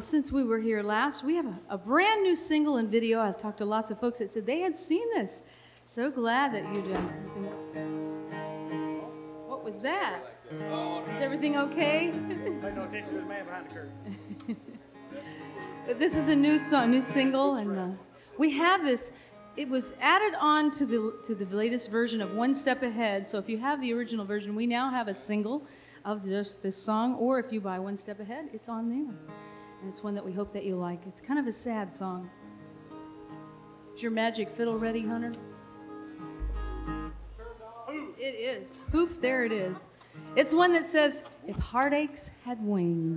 since we were here last, we have a brand new single and video. I talked to lots of folks that said they had seen this. So glad that you'd. What was that? Is everything okay? Pay no attention to the man behind the curtain. But this is a new song, new single, and we have this. It was added on to the latest version of One Step Ahead. So if you have the original version, we now have a single of just this song. Or if you buy One Step Ahead, it's on there, and it's one that we hope that you like. It's kind of a sad song. Is your magic fiddle ready, Hunter? It is. Poof, there it is. It's one that says, "If heartaches had wings."